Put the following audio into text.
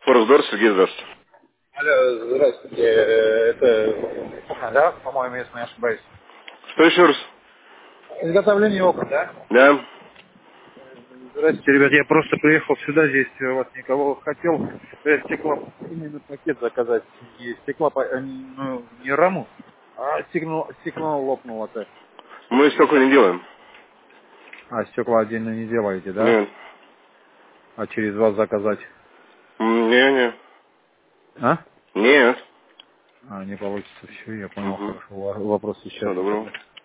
Форсдор, Сергей, здравствуйте. Алло, здравствуйте. Это окна, да? По-моему, если не ошибаюсь. Что еще раз? Изготовление окон, да? Да. Здравствуйте, ребят. Я просто приехал сюда, здесь у вас никого хотел стекло, именно пакет заказать. И стекло, ну, не раму, а стекло лопнуло-то. Мы стекла не делаем. А, стекла отдельно не делаете, да? Нет. А через вас заказать? Не. А? Нет. А, не получится. Все, я понял, Угу. хорошо. Вопрос Всего исчерпан доброго. тогда.